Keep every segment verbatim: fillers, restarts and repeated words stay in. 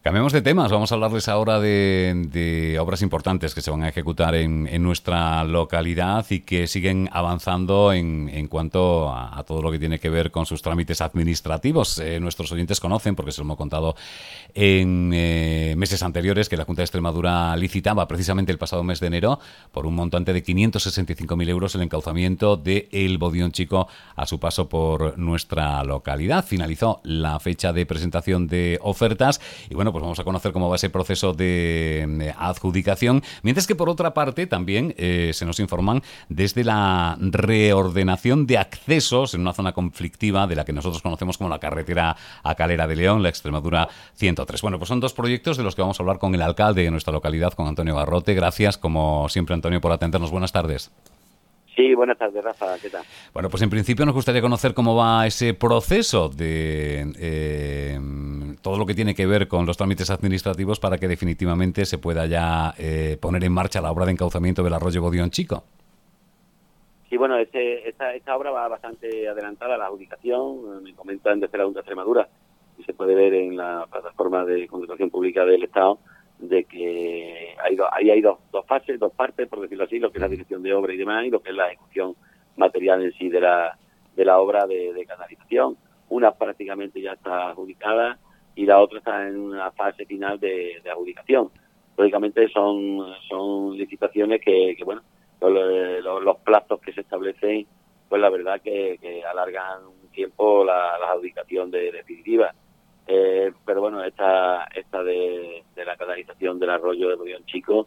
Cambiemos de temas, vamos a hablarles ahora de, de obras importantes que se van a ejecutar en, en nuestra localidad y que siguen avanzando en, en cuanto a, a todo lo que tiene que ver con sus trámites administrativos. Eh, nuestros oyentes conocen, porque se lo hemos contado en eh, meses anteriores, que la Junta de Extremadura licitaba precisamente el pasado mes de enero por un montante de quinientos sesenta y cinco mil euros el encauzamiento de El Bodión Chico a su paso por nuestra localidad. Finalizó la fecha de presentación de ofertas y bueno, pues vamos a conocer cómo va ese proceso de adjudicación, mientras que por otra parte también eh, se nos informan desde la reordenación de accesos en una zona conflictiva de la que nosotros conocemos como la carretera a Calera de León, la Extremadura ciento tres. Bueno, pues son dos proyectos de los que vamos a hablar con el alcalde de nuestra localidad, con Antonio Garrote. Gracias, como siempre, Antonio, por atendernos. Buenas tardes. Sí, buenas tardes, Rafa, ¿qué tal? Bueno, pues en principio nos gustaría conocer cómo va ese proceso de eh, todo lo que tiene que ver con los trámites administrativos para que definitivamente se pueda ya eh, poner en marcha la obra de encauzamiento del arroyo Bodión Chico. Sí, bueno, este, esta, esta obra va bastante adelantada, la adjudicación, me comentan desde la Junta de Extremadura, y se puede ver en la plataforma de contratación pública del Estado, de que hay do, ahí hay dos, dos fases, dos partes, por decirlo así, lo que es la dirección de obra y demás, y lo que es la ejecución material en sí de la de la obra de, de canalización. Una prácticamente ya está adjudicada y la otra está en una fase final de, de adjudicación. Lógicamente son son licitaciones que, que bueno, los, los, los plazos que se establecen, pues la verdad que, que alargan un tiempo la, la adjudicación de, definitiva. Eh, pero bueno, esta esta de, de la canalización del arroyo de Bodión Chico,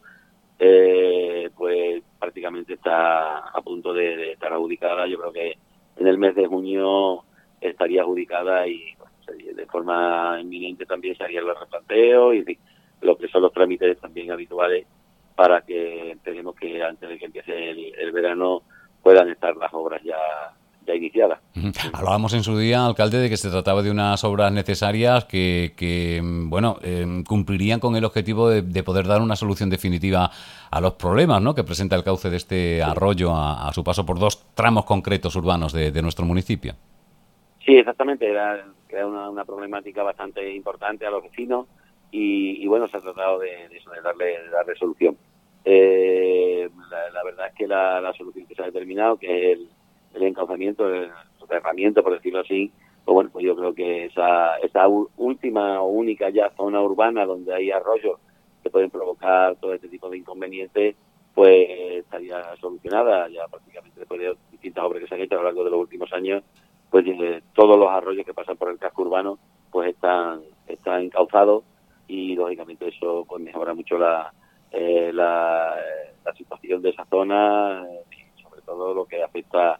eh, pues prácticamente está a punto de, de estar adjudicada. Yo creo que en el mes de junio estaría adjudicada y bueno, de forma inminente también se harían los replanteos y en fin, lo que son los trámites también habituales para que esperemos que antes de que empiece el, el verano puedan estar las obras ya ya iniciada. Hablábamos en su día, alcalde, de que se trataba de unas obras necesarias que, que bueno, eh, cumplirían con el objetivo de, de poder dar una solución definitiva a los problemas, ¿no?, que presenta el cauce de este arroyo a, a su paso por dos tramos concretos urbanos de, de nuestro municipio. Sí, exactamente, era, era una, una problemática bastante importante a los vecinos y, y bueno, se ha tratado de, de eso, de darle, de darle solución. Eh, la, la verdad es que la, la solución que se ha determinado, que es el el encauzamiento, el soterramiento, por decirlo así, pues bueno, pues yo creo que esa esa última o única ya zona urbana donde hay arroyos que pueden provocar todo este tipo de inconvenientes, pues estaría solucionada ya prácticamente después de distintas obras que se han hecho a lo largo de los últimos años, pues eh, todos los arroyos que pasan por el casco urbano pues están están encauzados y lógicamente eso pues mejora mucho la eh, la, la situación de esa zona y sobre todo lo que afecta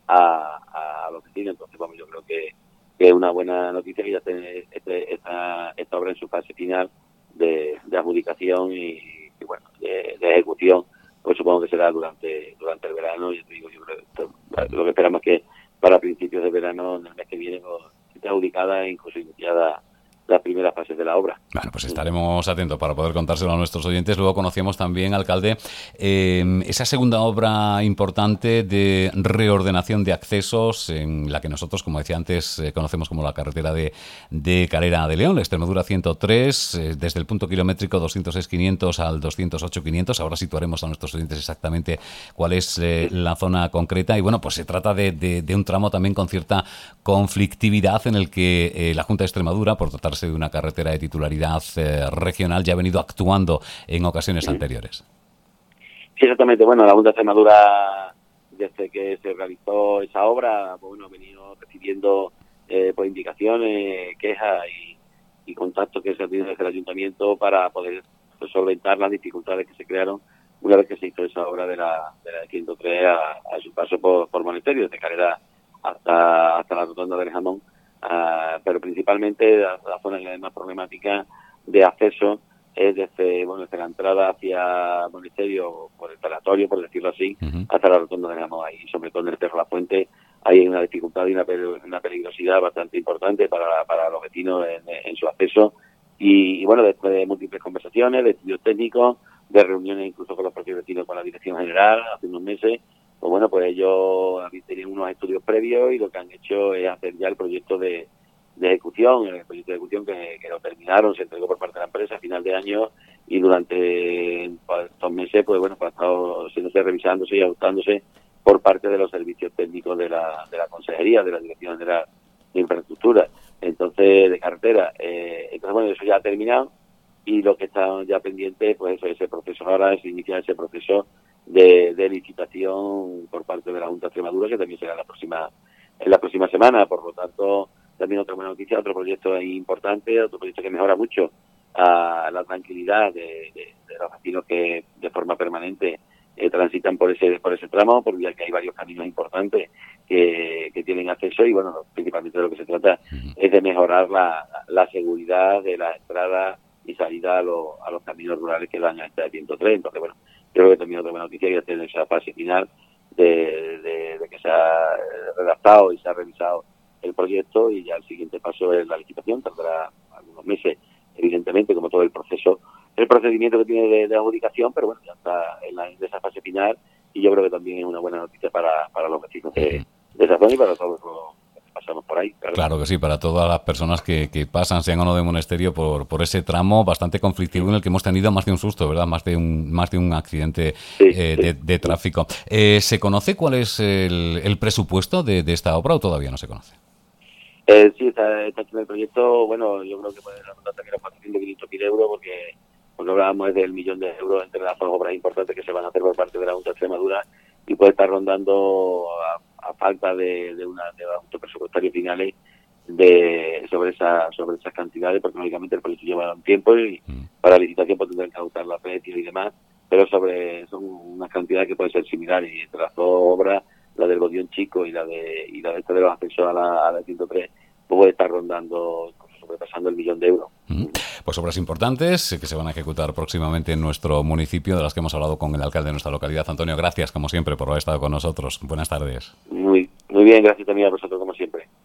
A, a los vecinos. Entonces, vamos, yo creo que, que es una buena noticia que ya esté este, esta, esta obra en su fase final de, de adjudicación y, y bueno, de, de ejecución, pues supongo que será durante durante el verano. Y te digo, yo creo que esto, lo que esperamos es que para principios de verano, en el mes que viene, pues, esté adjudicada e incluso iniciada las primeras fases de la obra. Bueno, pues estaremos atentos para poder contárselo a nuestros oyentes. Luego conocíamos también, alcalde, eh, esa segunda obra importante de reordenación de accesos en la que nosotros, como decía antes, eh, conocemos como la carretera de, de Calera de León, la Extremadura ciento tres, eh, desde el punto kilométrico doscientos seis quinientos al doscientos ocho quinientos. Ahora situaremos a nuestros oyentes exactamente cuál es eh, la zona concreta. Y bueno, pues se trata de, de, de un tramo también con cierta conflictividad en el que eh, la Junta de Extremadura, por tratarse de una carretera de titularidad eh, regional, ya ha venido actuando en ocasiones Sí. anteriores. Sí, exactamente. Bueno, la Junta de Extremadura, desde que se realizó esa obra, bueno, ha venido recibiendo eh, pues indicaciones, quejas y, y contactos que se han tenido desde el ayuntamiento para poder pues, solventar las dificultades que se crearon una vez que se hizo esa obra de la, de la ciento tres a, a su paso por, por Monasterio, desde Calera hasta, hasta la rotonda del Jamón. Uh, pero principalmente la, la zona que es más problemática de acceso es desde, bueno, desde la entrada hacia Monasterio, por el pelatorio, por decirlo así, uh-huh, hasta la rotonda de Jamón. Ahí, sobre todo en el Cerro La Fuente, hay una dificultad y una, una peligrosidad bastante importante para, para los vecinos en, en su acceso. Y, y bueno, después de múltiples conversaciones, de estudios técnicos, de reuniones incluso con los propios vecinos, con la Dirección General, hace unos meses, pues bueno, pues ellos tenían unos estudios previos y lo que han hecho es hacer ya el proyecto de, de ejecución, el proyecto de ejecución que, que lo terminaron, se entregó por parte de la empresa a final de año y durante estos meses, pues bueno, pues ha estado siéndose revisándose y ajustándose por parte de los servicios técnicos de la, de la consejería, de la dirección de la de infraestructura, entonces de carretera. Eh, entonces, bueno, eso ya ha terminado y lo que está ya pendiente, pues eso, ese proceso ahora es iniciar ese proceso de, de licitación por parte de la Junta de Extremadura, que también será la próxima en la próxima semana. Por lo tanto, también otra buena noticia, otro proyecto importante, otro proyecto que mejora mucho a la tranquilidad de, de, de los vecinos que de forma permanente eh, transitan por ese por ese tramo, porque ya que hay varios caminos importantes que, que tienen acceso y, bueno, principalmente de lo que se trata es de mejorar la, la seguridad de la entrada y salida a, lo, a los caminos rurales que dan a este ciento tres. Entonces, bueno, creo que también otra buena noticia ya tiene esa fase final de, de, de que se ha redactado y se ha revisado el proyecto y ya el siguiente paso es la licitación. Tardará algunos meses, evidentemente, como todo el proceso, el procedimiento que tiene de, de adjudicación, pero bueno, ya está en, la, en esa fase final y yo creo que también es una buena noticia para, para los vecinos de, de esa zona y para todos los que pasamos por ahí. Claro, claro que sí, para todas las personas que, que pasan, sean o no de Monesterio, por, por ese tramo bastante conflictivo en el que hemos tenido más de un susto, ¿verdad? Más de un, más de un accidente sí, eh, sí. De, de tráfico. Eh, ¿Se conoce cuál es el, el presupuesto de, de esta obra o todavía no se conoce? Eh, sí, está, está aquí en el proyecto. Bueno, yo creo que puede rondar también los cuatrocientos, quinientos mil euros, porque porque hablábamos del millón de euros entre las dos obras importantes que se van a hacer por parte de la Junta de Extremadura y puede estar rondando a, a falta de, de una de ajustes presupuestarios finales de sobre esa sobre esas cantidades, porque lógicamente el proyecto lleva un tiempo y mm. para la licitación pues tendrán que ajustar la precios y demás, pero sobre son unas cantidades que pueden ser similares y entre las dos obras, la del Bodión Chico y la de y la de esta de los accesos a la, a la ciento tres, pues puede estar rondando, sobrepasando el millón de euros. Mm. Pues obras importantes que se van a ejecutar próximamente en nuestro municipio, de las que hemos hablado con el alcalde de nuestra localidad. Antonio, gracias como siempre por haber estado con nosotros. Buenas tardes. Muy, muy bien, gracias también a vosotros como siempre.